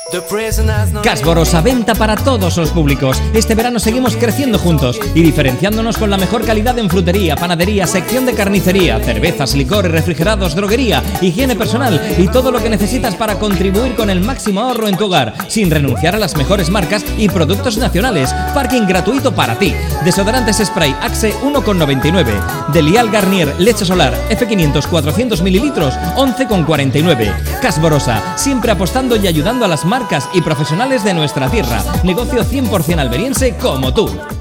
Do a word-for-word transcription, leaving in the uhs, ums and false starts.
Casborosa, venta para todos los públicos. Este verano seguimos creciendo juntos y diferenciándonos con la mejor calidad en frutería, panadería, sección de carnicería, cervezas, licores, refrigerados, droguería, higiene personal y todo lo que necesitas para contribuir con el máximo ahorro en tu hogar, sin renunciar a las mejores marcas y productos nacionales. Parking gratuito para ti. Desodorantes Spray Axe uno con noventa y nueve. Delial Garnier Leche Solar F quinientos cuatrocientos mililitros once con cuarenta y nueve. Casborosa, siempre apostando y ayudando a las marcas y profesionales de nuestra tierra. Negocio cien por ciento alberiense como tú.